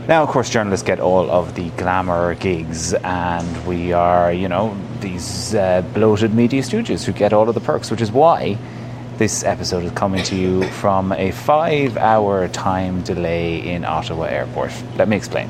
Now, of course, journalists get all of the glamour gigs, and we are, these bloated media stooges who get all of the perks, which is why this episode is coming to you from a 5-hour time delay in Ottawa Airport. Let me explain.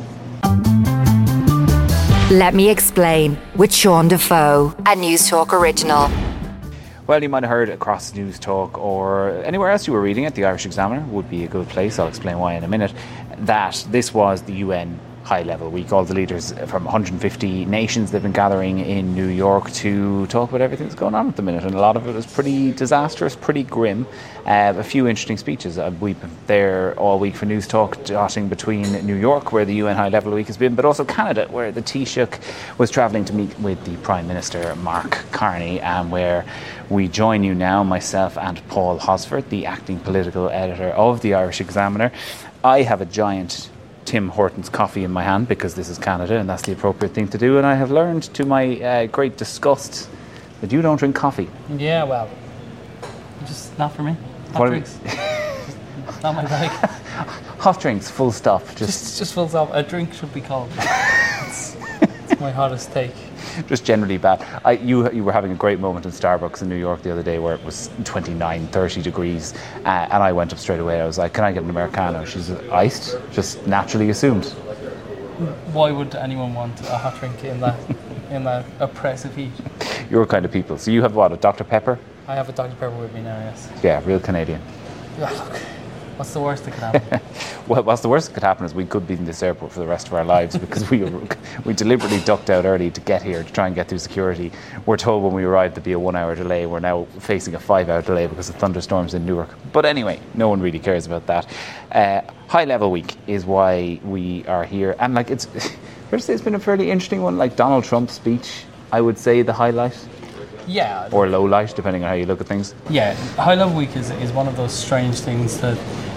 Let Me Explain with Sean Defoe, a News Talk original. Well, you might have heard across News Talk or anywhere else you were reading it, the Irish Examiner would be a good place, I'll explain why in a minute, that this was the UN high-level week. All the leaders from 150 nations, they've been gathering in New York to talk about everything that's going on at the minute, and a lot of it is pretty disastrous, pretty grim. A few interesting speeches. We've been there all week for News Talk, dotting between New York, where the UN high-level week has been, but also Canada, where the Taoiseach was travelling to meet with the Prime Minister, Mark Carney, and where we join you now, myself and Paul Hosford, the acting political editor of the Irish Examiner. I have a giant Tim Hortons coffee in my hand because this is Canada and that's the appropriate thing to do, and I have learned to my great disgust that you don't drink coffee. Yeah, well, just not for me. Hot drinks. Not my bag. Hot drinks, full stop. Just full stop. A drink should be called. It's my hottest take. Just generally bad. You were having a great moment in Starbucks in New York the other day where it was 29, 30 degrees, and I went up straight away. I was like, can I get an Americano? She's iced, just naturally assumed. Why would anyone want a hot drink in that oppressive heat? Your kind of people. So you have what, a Dr. Pepper? I have a Dr. Pepper with me now, yes. Yeah, real Canadian. Yeah, look. What's the worst that could happen? Well, what's the worst that could happen is we could be in this airport for the rest of our lives because we deliberately ducked out early to get here, to try and get through security. We're told when we arrived there'd be a 1-hour delay. We're now facing a 5-hour delay because of thunderstorms in Newark. But anyway, no one really cares about that. High level week is why we are here. And it's been a fairly interesting one. Like Donald Trump's speech, I would say the highlight. Yeah. Or low light, depending on how you look at things. Yeah, High Level Week is one of those strange things that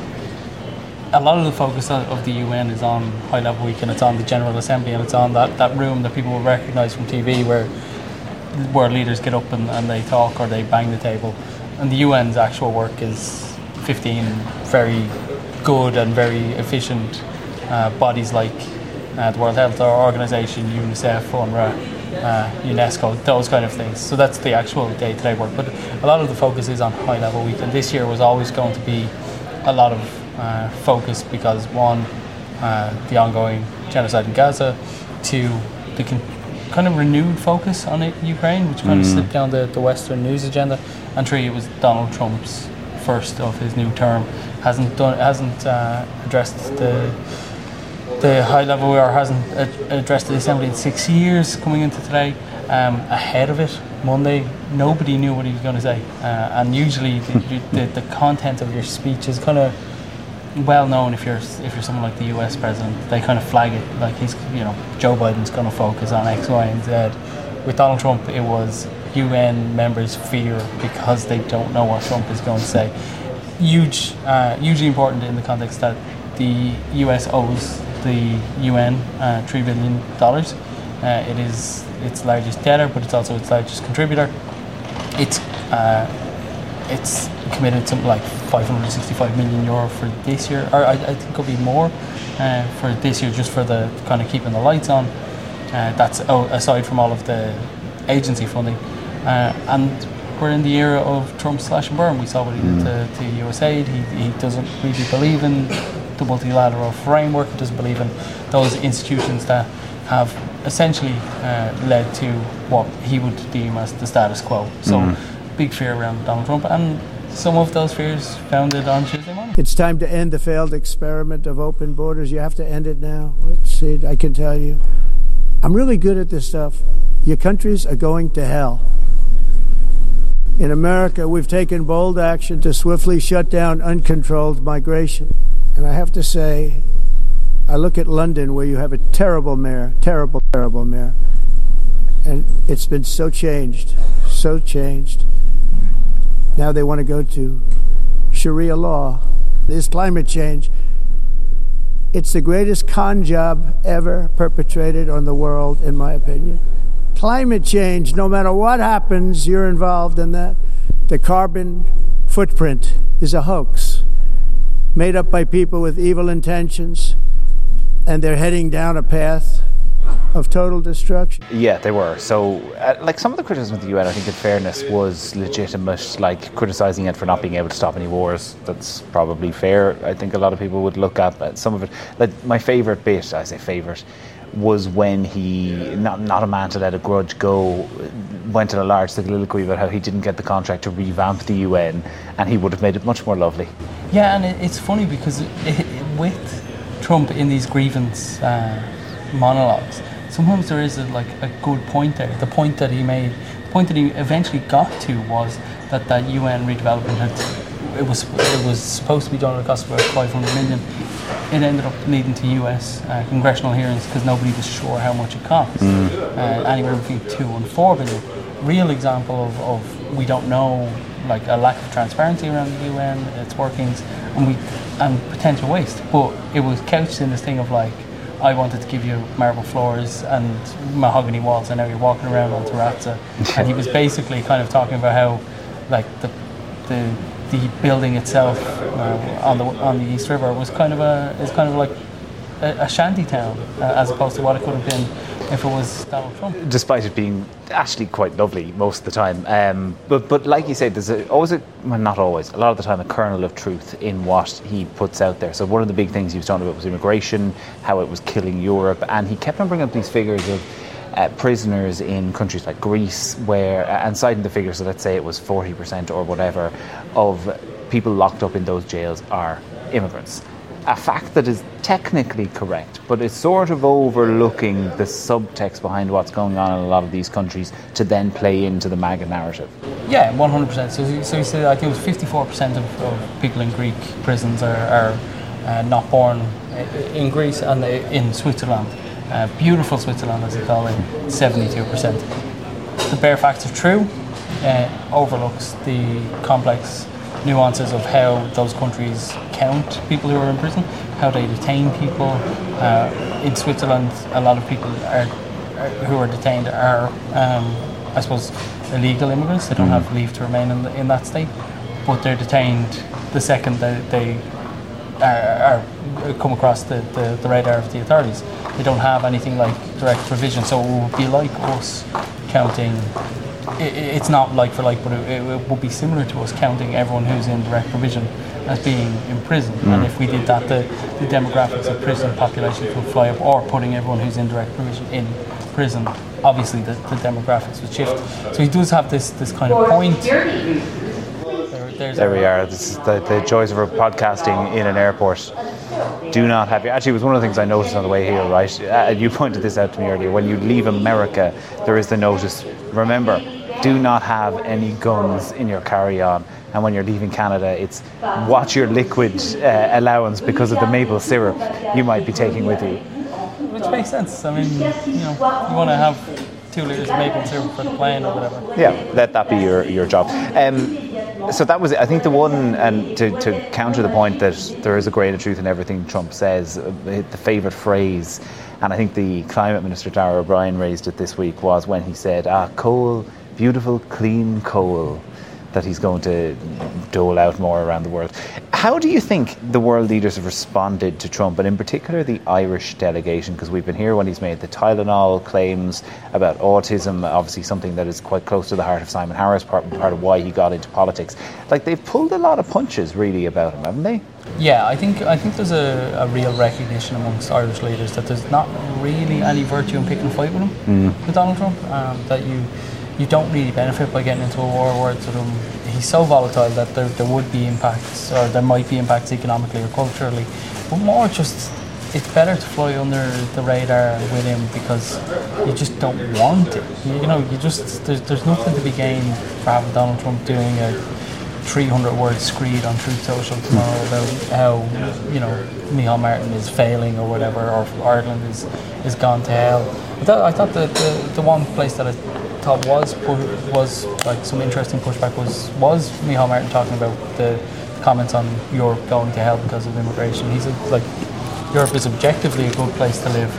a lot of the focus of the UN is on High Level Week, and it's on the General Assembly, and it's on that room that people will recognise from TV where leaders get up and they talk or they bang the table. And the UN's actual work is 15 very good and very efficient bodies like the World Health Organization, UNICEF, UNRWA, UNESCO, those kind of things. So that's the actual day-to-day work. But a lot of the focus is on High Level Week, and this year was always going to be a lot of focus because one, the ongoing genocide in Gaza, two, the kind of renewed focus on Ukraine, which kind of slipped down the Western news agenda, and three, it was Donald Trump's first of his new term. Hasn't addressed the high level or hasn't addressed the Assembly in 6 years coming into today. Ahead of it, Monday, nobody knew what he was going to say. And usually the content of your speech is kind of well known. If you're someone like the US president, they kind of flag it like Joe Biden's going to focus on X, Y, and Z. With Donald Trump, it was UN members fear because they don't know what Trump is going to say. Hugely important in the context that the US owes the UN $3 billion. It is its largest debtor, but it's also its largest contributor. It's committed something like €565 million for this year, or I think it'll be more for this year, just for the kind of keeping the lights on. That's aside from all of the agency funding, and we're in the era of Trump slash and burn. We saw what he did to USAID. He doesn't really believe in the multilateral framework. He doesn't believe in those institutions that have essentially led to what he would deem as the status quo. So big fear around Donald Trump, and some of those fears founded on Tuesday morning. It's time to end the failed experiment of open borders. You have to end it now. See, I can tell you, I'm really good at this stuff. Your countries are going to hell. In America, we've taken bold action to swiftly shut down uncontrolled migration. And I have to say, I look at London, where you have a terrible mayor, terrible mayor, and it's been so changed. Now they want to go to Sharia law. There's climate change. It's the greatest con job ever perpetrated on the world, in my opinion. Climate change, no matter what happens, you're involved in that. The carbon footprint is a hoax made up by people with evil intentions. and they're heading down a path of total destruction. Yeah, they were. So, like, some of the criticism of the UN, I think in fairness, was legitimate, like criticising it for not being able to stop any wars. That's probably fair. I think a lot of people would look at some of it. Like, my favourite bit, I say favourite, was when he, not a man to let a grudge go, went in a large soliloquy about how he didn't get the contract to revamp the UN, and he would have made it much more lovely. Yeah, and it's funny because with Trump in these grievance monologues, sometimes there is a good point there. The point that he made, the point that he eventually got to was that UN redevelopment it was supposed to be done at a cost of about 500 million. It ended up leading to US congressional hearings because nobody was sure how much it cost. Anywhere between 2 and 4 billion. Real example of we don't know, like a lack of transparency around the UN, its workings, and potential waste. But it was couched in this thing of like, I wanted to give you marble floors and mahogany walls, and now you're walking around on terrazza. And he was basically kind of talking about how, like, the building itself on the East River is kind of like a shanty town, as opposed to what it could have been if it was Donald Trump. Despite it being actually quite lovely most of the time. But like you said, there's not always, a lot of the time, a kernel of truth in what he puts out there. So one of the big things he was talking about was immigration, how it was killing Europe, and he kept on bringing up these figures of prisoners in countries like Greece, and citing the figures, so let's say it was 40% or whatever of people locked up in those jails are immigrants. A fact that is technically correct, but it's sort of overlooking the subtext behind what's going on in a lot of these countries to then play into the MAGA narrative. Yeah, 100%. So he said, I think it was 54% of people in Greek prisons are not born in Greece and in Switzerland. Beautiful Switzerland, as they call it, 72%. The bare facts are true, overlooks the complex nuances of how those countries count people who are in prison, how they detain people. In Switzerland, a lot of people who are detained are, I suppose, illegal immigrants. They don't have leave to remain in that state, but they're detained the second they are come across the radar of the authorities. They don't have anything like direct provision, so it would be like us counting. It's not like for like, but it would be similar to us counting everyone who's in direct provision as being in prison. And if we did that, the demographics of prison populations would fly up, or putting everyone who's in direct provision in prison, obviously the demographics would shift. So he does have this kind of point. There we are. This is the joys of podcasting in an airport. Do not have actually, it was one of the things I noticed on the way here, right? You pointed this out to me earlier. When you leave America, there is the notice, remember, do not have any guns in your carry-on. And when you're leaving Canada, it's watch your liquid allowance because of the maple syrup you might be taking with you. Which makes sense. I mean, you want to have 2 litres of maple syrup for the plane or whatever. Yeah, let that be your job. So that was it. I think the one, and to counter the point that there is a grain of truth in everything Trump says, the favourite phrase, and I think the Climate Minister Darragh O'Brien raised it this week, was when he said, coal, beautiful, clean coal, that he's going to dole out more around the world. How do you think the world leaders have responded to Trump, and in particular the Irish delegation? Because we've been here when he's made the Tylenol claims about autism, obviously something that is quite close to the heart of Simon Harris, part of why he got into politics. Like, they've pulled a lot of punches really about him, haven't they? Yeah, I think there's a real recognition amongst Irish leaders that there's not really any virtue in picking a fight with him, with Donald Trump, that you don't really benefit by getting into a war where he's so volatile that there would be impacts, or there might be impacts economically or culturally, but more just it's better to fly under the radar with him because you just don't want it. There's nothing to be gained for having Donald Trump doing a 300-word screed on Truth Social tomorrow about how Micheál Martin is failing or whatever, or Ireland is gone to hell. I thought that the one place that I thought was like some interesting pushback was Micheál Martin talking about the comments on Europe going to hell because of immigration. He said, like, Europe is objectively a good place to live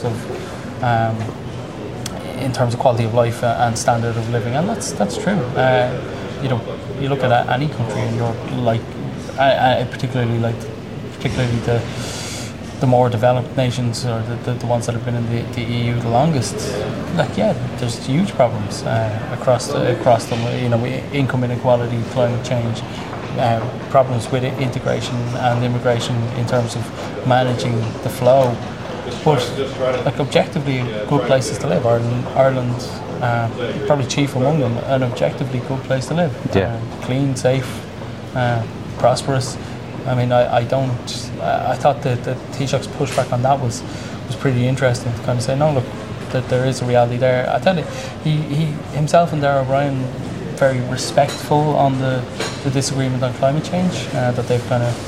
in terms of quality of life and standard of living, and that's true. You look at any country in Europe, like particularly the the more developed nations, or the ones that have been in the EU the longest, like, yeah, there's huge problems across them. You know, income inequality, climate change, problems with integration and immigration in terms of managing the flow. But like, objectively good places to live. Ireland, probably chief among them, an objectively good place to live. Clean, safe, prosperous. I mean, I thought that the Taoiseach's pushback on that was pretty interesting, to kind of say, no, look, that there is a reality there. I tell you, he himself and Darragh O'Brien very respectful on the disagreement on climate change, that they've kind of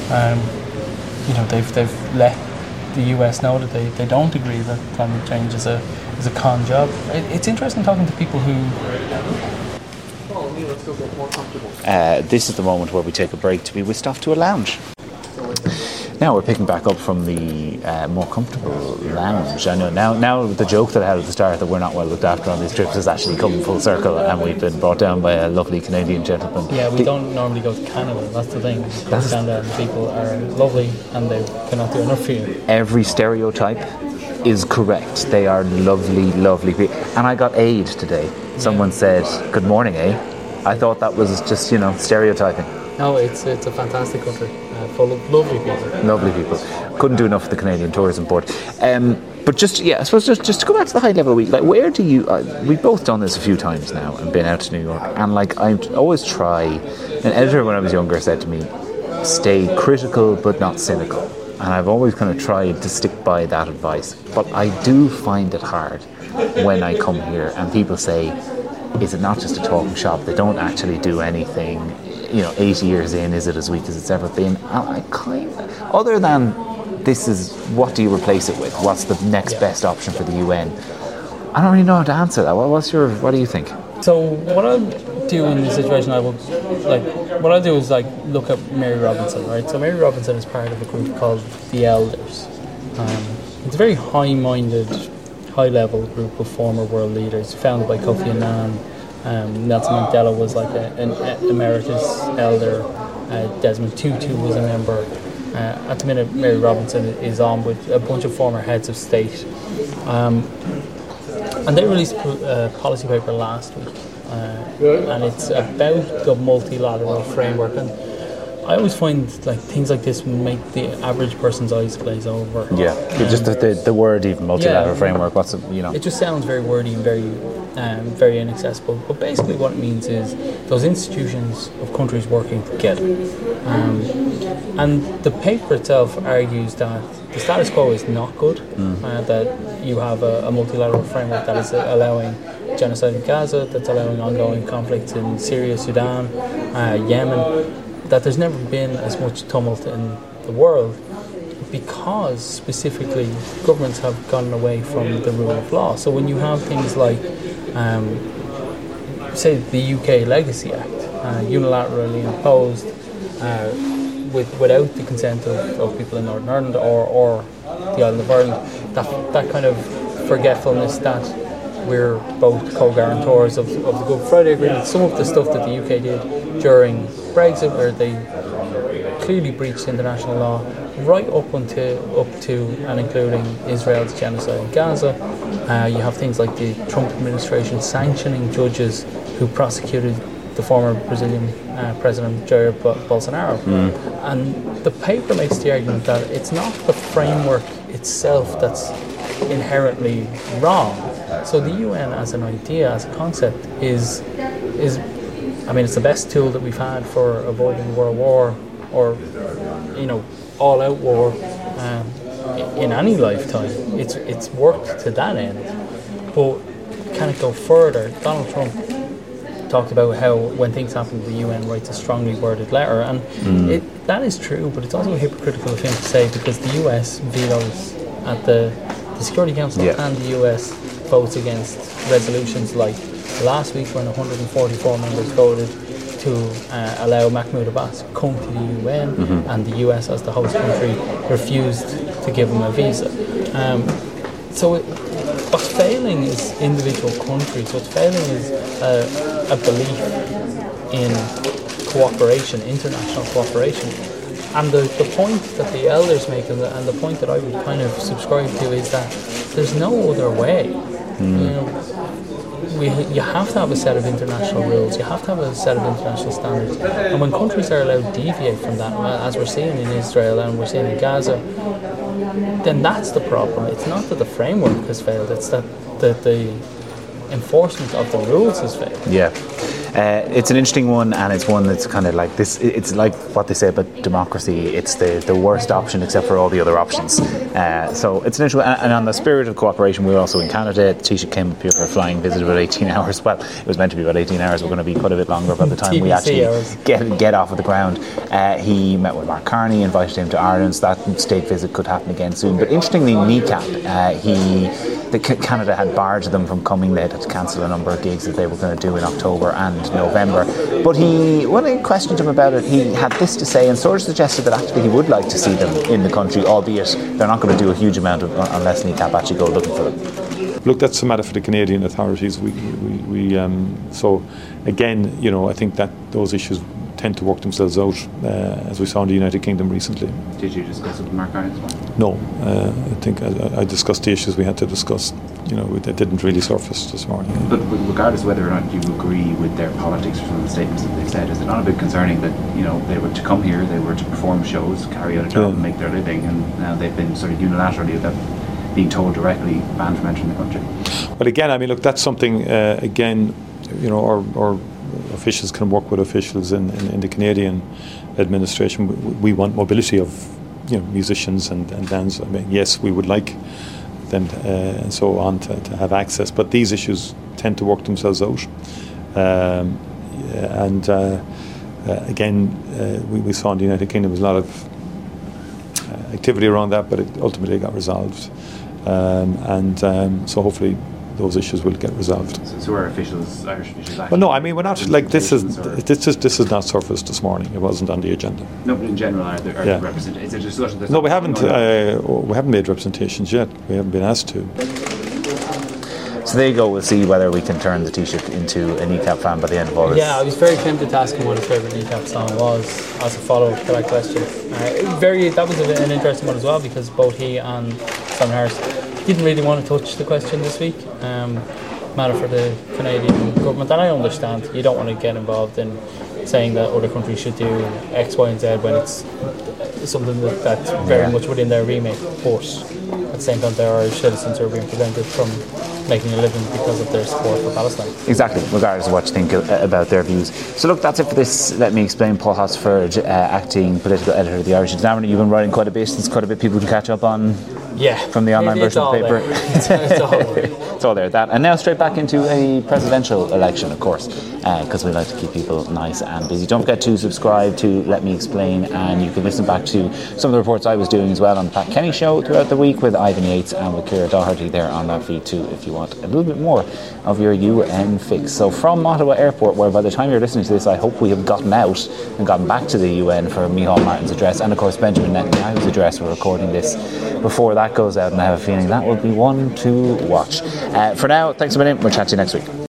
they've let the US know that they don't agree that climate change is a con job. It's interesting talking to people who... This is the moment where we take a break to be whisked off to a lounge. Now we're picking back up from the more comfortable lounge. I know now the joke that I had at the start that we're not well looked after on these trips has actually come full circle, and we've been brought down by a lovely Canadian gentleman. Yeah, we don't normally go to Canada, that's the thing. Canada people are lovely and they cannot do enough for you. Every stereotype is correct. They are lovely, lovely people. And I got aid today. Someone said, "Good morning, eh?" I thought that was just, stereotyping. No, it's a fantastic country, full of lovely people. Lovely people. Couldn't do enough for the Canadian Tourism Board. But just, I suppose just to go back to the high level week, like, where do you... we've both done this a few times now and been out to New York, and like, I always try... An editor when I was younger said to me, stay critical but not cynical. And I've always kind of tried to stick by that advice. But I do find it hard when I come here and people say, is it not just a talking shop? They don't actually do anything. 8 years in, is it as weak as it's ever been? I kind of, other than this is, what do you replace it with? What's the next best option for the UN? I don't really know how to answer that. What do you think? So what I'll do in this situation, what I'll do is look at Mary Robinson, right? So Mary Robinson is part of a group called the Elders. It's a very high-minded, high-level group of former world leaders, founded by Kofi Annan. Nelson Mandela was like an emeritus elder. Desmond Tutu was a member. At the minute, Mary Robinson is on with a bunch of former heads of state. And they released a policy paper last week. And it's about the multilateral framework. And I always find things like this make the average person's eyes glaze over. Yeah, just the word even multilateral framework. What's it? It just sounds very wordy and very inaccessible. But basically, what it means is those institutions of countries working together. And the paper itself argues that the status quo is not good. That you have a multilateral framework that is allowing genocide in Gaza, that's allowing ongoing conflicts in Syria, Sudan, Yemen. That there's never been as much tumult in the world because specifically governments have gone away from the rule of law. So when you have things like, say, the UK Legacy Act, unilaterally imposed without the consent of people in Northern Ireland or the island of Ireland, that kind of forgetfulness that we're both co-guarantors of the Good Friday Agreement, some of the stuff that the UK did during Brexit, where they clearly breached international law, right up to and including Israel's genocide in Gaza. You have things like the Trump administration sanctioning judges who prosecuted the former Brazilian President Jair Bolsonaro. And the paper makes the argument that it's not the framework itself that's inherently wrong. So the UN as an idea, as a concept, is it's the best tool that we've had for avoiding world war or all-out war in any lifetime. It's worked to that end, but can it go further? Donald Trump talked about how when things happen, the UN writes a strongly worded letter, and that is true, but it's also hypocritical of him to say, because the US vetoes at the Security Council and the US votes against resolutions like last week when 144 members voted to allow Mahmoud Abbas to come to the UN, and the US as the host country refused to give him a visa. So what's failing is individual countries. What's failing is a belief in cooperation, international cooperation. And the point that the elders make, and the point that I would kind of subscribe to, is that there's no other way. You know, you have to have a set of international rules, you have to have a set of international standards, and when countries are allowed to deviate from that, as we're seeing in Israel and we're seeing in Gaza, then that's the problem. It's not that the framework has failed, it's that the enforcement of the rules has failed. Yeah. It's an interesting one, and it's one that's kind of like this. It's like what they say about democracy. It's the worst option except for all the other options. So it's an interesting one. And on the spirit of cooperation, we were also in Canada. Taoiseach came up here for a flying visit about 18 hours. Well, it was meant to be about 18 hours. We're going to be quite a bit longer by the time we actually get off of the ground. He met with Mark Carney, invited him to Ireland. So that state visit could happen again soon. But interestingly, NECAP, Canada had barred them from coming. They had to cancel a number of gigs that they were going to do in October and November. But when I questioned him about it, he had this to say, and sort of suggested that actually he would like to see them in the country, albeit they're not going to do a huge amount unless NECAP actually go looking for them. Look, that's a matter for the Canadian authorities. So again, you know, I think that those issues tend to work themselves out, as we saw in the United Kingdom recently. Did you discuss it with Mark Carney as well? No, I think I discussed the issues we had to discuss. You know, it didn't really surface this morning. But regardless of whether or not you agree with their politics from the statements that they've said, is it not a bit concerning that, you know, they were to come here, they were to perform shows, carry out a job and make their living, and now they've been sort of unilaterally, without being told directly, banned from entering the country? But again, I mean, look, that's something, again, you know, our officials can work with officials in the Canadian administration. We want mobility of, you know, musicians and bands. I mean, yes, we would like them and so on to have access, but these issues tend to work themselves out. Again, we saw in the United Kingdom there's a lot of activity around that, but it ultimately got resolved. So hopefully those issues will get resolved. So are officials, Irish officials? Well, no, I mean, we're not like this is not surfaced this morning. It wasn't on the agenda. No, but in general, are there representations? It's a discussion. No, we haven't made representations yet. We haven't been asked to. So there you go. We'll see whether we can turn the Taoiseach into a NECAP fan by the end of August. Yeah, I was very tempted to ask him what his favourite NECAP song was as a follow-up to that question. That was an interesting one as well, because both he and Simon Harris didn't really want to touch the question this week. Matter for the Canadian government, and I understand you don't want to get involved in saying that other countries should do X, Y and Z when it's something that's very much within their remit, but at the same time there are citizens who are being prevented from making a living because of their support for Palestine. Exactly, regardless of what you think about their views. So look, that's it for this Let Me Explain. Paul Hosford, acting political editor of the Irish Examiner. You've been writing quite a bit. It's quite a bit people can catch up on. Yeah, from the online version of the paper. It's all there. It's all there. That, and now straight back into a presidential election, of course, because we like to keep people nice and busy. Don't forget to subscribe to Let Me Explain, and you can listen back to some of the reports I was doing as well on the Pat Kenny Show throughout the week with Ivan Yates and with Ciara Doherty there on that feed too, if you want a little bit more of your UN fix. So from Ottawa Airport, where by the time you're listening to this, I hope we have gotten out and gotten back to the UN for Micheál Martin's address, and of course Benjamin Netanyahu's address. We're recording this before that goes out, and I have a feeling that will be one to watch. For now, thanks a million. We'll chat to you next week.